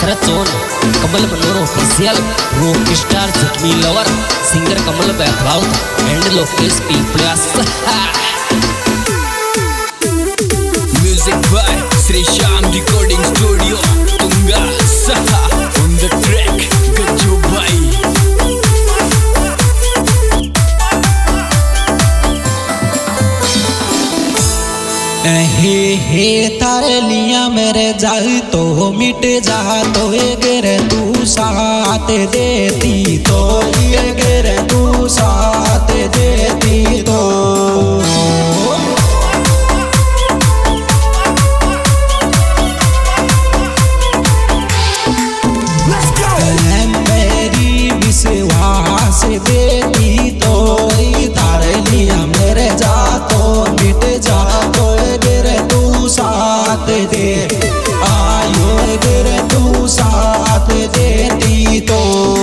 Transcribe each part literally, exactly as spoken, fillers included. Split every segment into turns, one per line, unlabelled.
रचोन कमल मनोर official rock star जख्मी lover singer Kamal Baithwal and Lokesh Piplas
music by Shri Shyam recording studio Tunga सहा on the track Gajju भाई।
हे हे तारे लिया मेरे जाई तो मिट जा तो गिर तू साथ देती तो ये गिर तू साथ देती तो मेरी विश्वास देती तो तारे लिया मेरे जा तो मिट जा तो गिर तू साथ दे आयो गिर तू साथ देती तो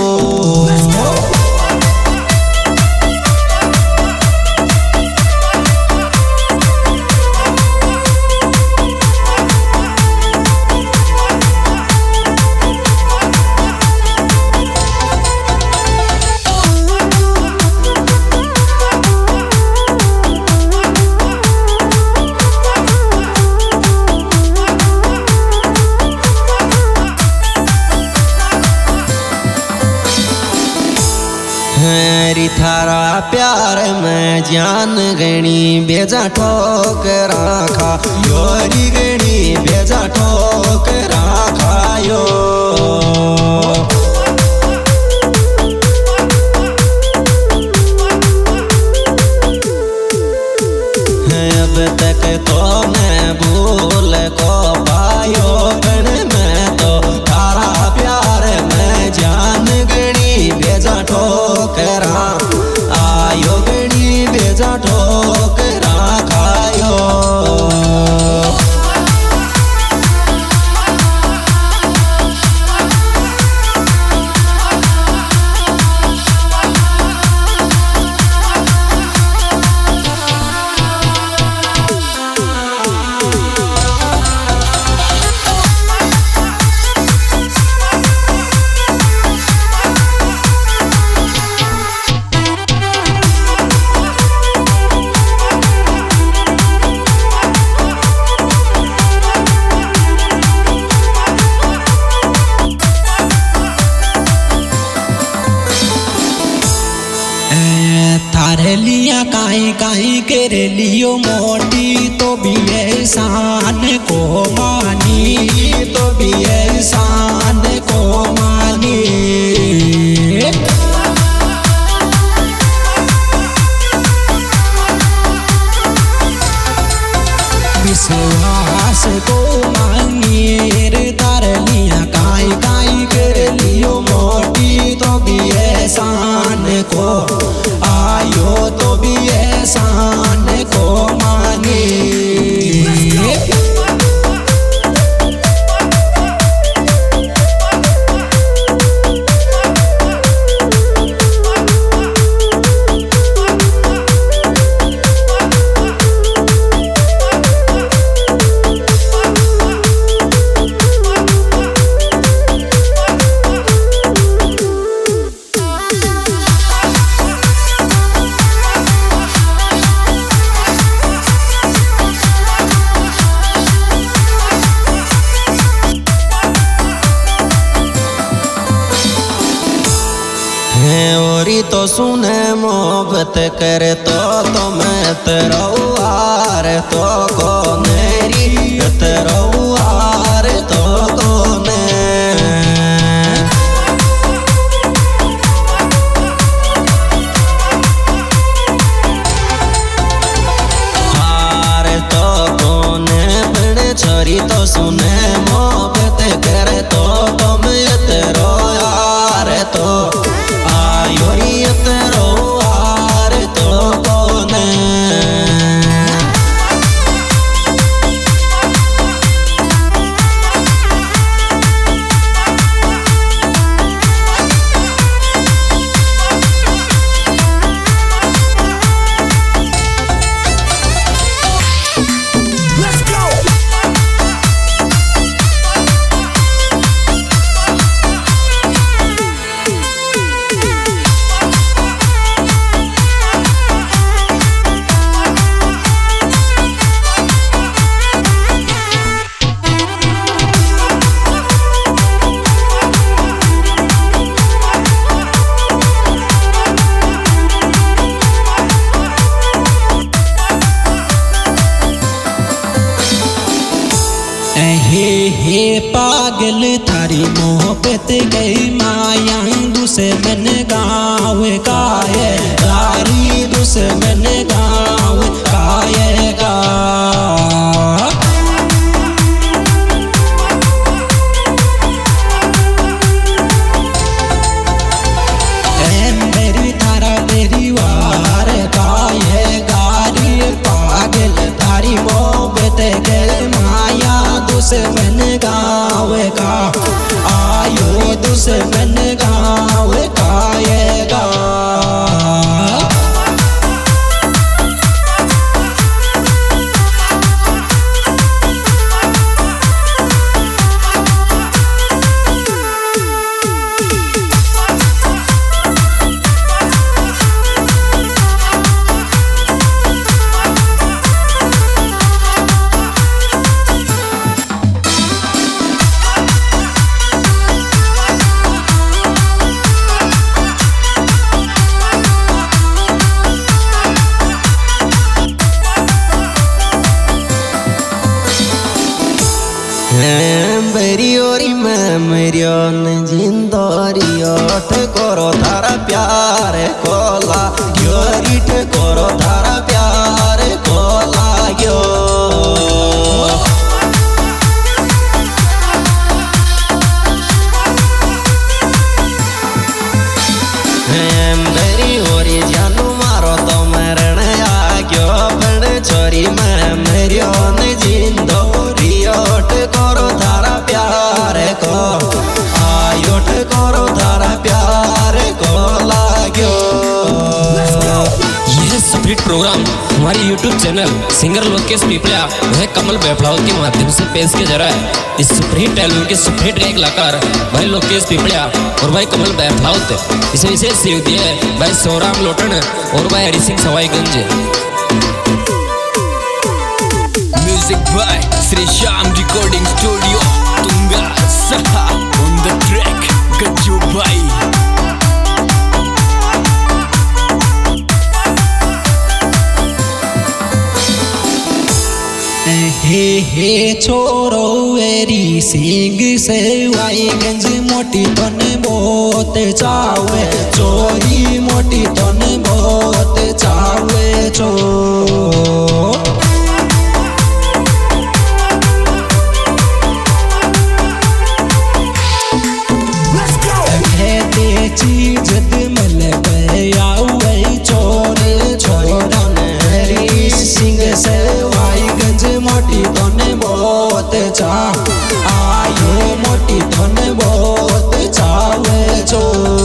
मेरी थारा प्यार में जान गणी बेजा ठोक राखा योरी गणी बेजा ठोक राखा यो अब तक तो मैं भूल को पायो गण में तो थारा प्यार में जान गणी बेजा ठोकरा आयो गणी बेजा ठोकरा खायो थारे लिया काई काई करे लियो मोटी तो भी एहसान को मानी तो भी एहसान को मानी विश्वास को मांगी तारे लिया काई काई करे लियो मोटी तो भी एहसान को आयो तो भी एहसान को माने औरी तो सुने मोहब्बत करे तो तो मैं तेरा वार तो को मेरी तेरा वार तो को हार तो कोने बड़े छोरी तो सुने मोहब्बत करे तो तो मैं तेरा यार तो योरी तेरो आर तो कोने हे हे पागल थारी मोहब्बत गई माया दुश्मन गाँव काये तारी दुश्मन गाँव काये गा मेरी थारा तेरी वार काये गारी पागल थारी मोहब्बत गई माया दुश्मन गाँव का आयो दुश्मन गाँव कायेगा
बेरियोरी में मेरियन जिंदरियोट करो थारा प्यार कोला योरिट करो थारा प्यार कोला यो बेरियोरी जानू मारो तो मरण आग्यो बड़ छोरी में मेरियन जिंदरियोट करो थारा प्यार को आयोट करो थारा प्यार को लाग्यो।
यह स्प्रिट प्रोग्राम हमारे YouTube channel singer Lokesh Pipliya वह कमल बेफलाव के माध्यम से पेश किया जा रहा है। इस सुपरहिट एल्बम के सुपरहिट गायक कलाकार भाई लोकेश पिपलिया और भाई कमल बेफलाव इसे विशेष सहयोग दिए है भाई सोराम लोटन और भाई Hari Singh सवाईगंज।
Music by Sri Shyam Recording Studio, Tunga Saha on the track, Gajju Bhai.
हे हे छोरो एरी सिंह से वाईगंज मोटी तन बहुत चावे चोरी मोटी तन बहुत चावे चो चीज मल गया चोर छोरन हरी सिंह से वाईगंज मोटी धन बहुत चा आयो मोटी धन बहुत चावे चो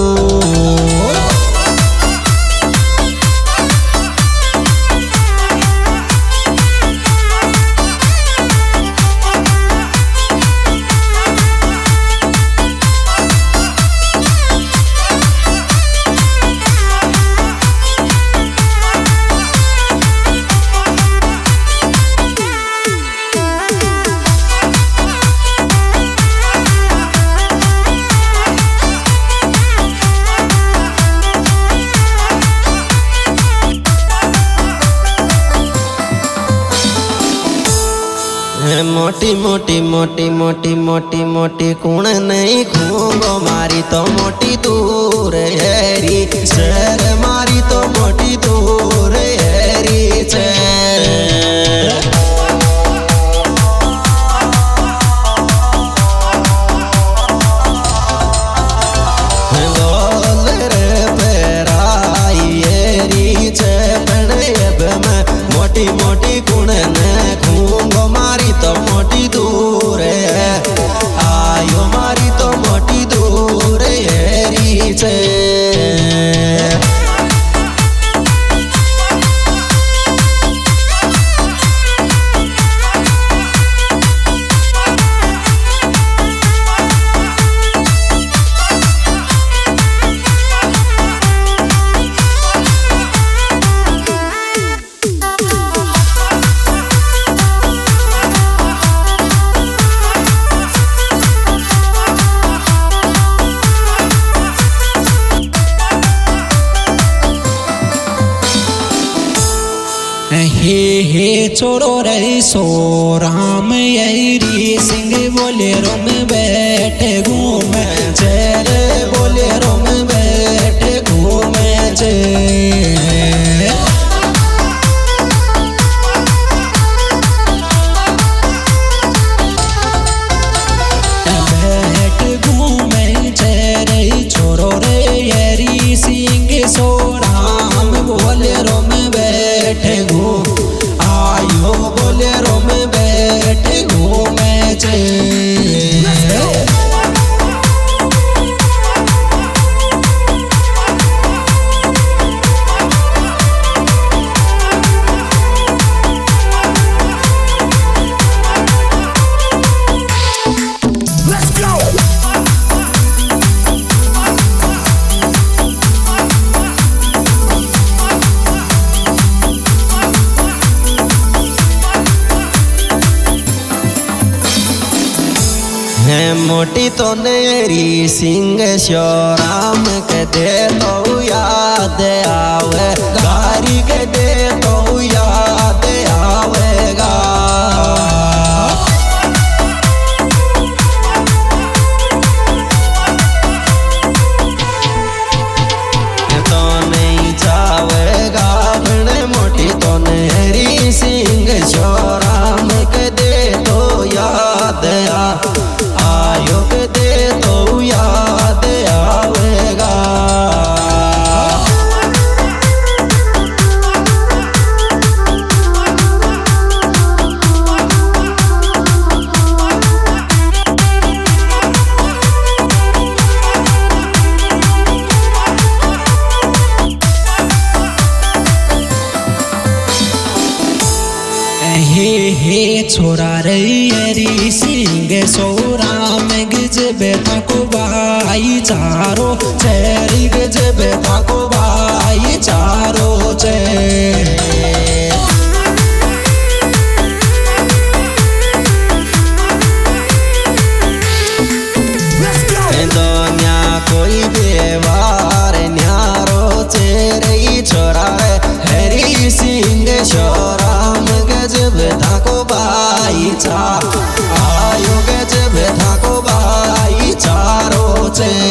मोटी मोटी मोटी मोटी मोटी मोटी कुण नहीं खूंगो मारी तो मोटी दूर हेरी शहर मारी तो मोटी दूर हेरी चेर बोल रे पेराई हेरी चेपन अब मैं मोटी मोटी कुण ने खूंगो मारी तो मोटी दूर है आयो मारी तो मोटी दूर हेरी छे
छोड़ो रे सो राम यही सिंह बोलेरो में बैठे घूमे चेरे बोलेरो में बैठे घूमे चे बैठ घूमे चेरे छोड़ो रे यरी सिंह सो राम बोलेरो में बैठे घूम आयो बोलेरो में बैठे घूमे चे मोटी तो नेरी सिंह श्योराम के दे तो याद आवे गारी के दे तो याद आवेगा तो नहीं जावेगा बड़े मोटी तो नेरी सिंह श्योराम के दे तो याद आ योग दे तो याद आवेगा हे हे छोरा रे हरी सिंह सोराम गज बेटा को भाई चारो चेरी गज बेटा को भाई चारो चे दुनिया कोई व्यवहार न्यारो चेरी छोरा हरी सिंह सोराम गजब थाको भाई चा आयो गजब थाको भाई चारो चे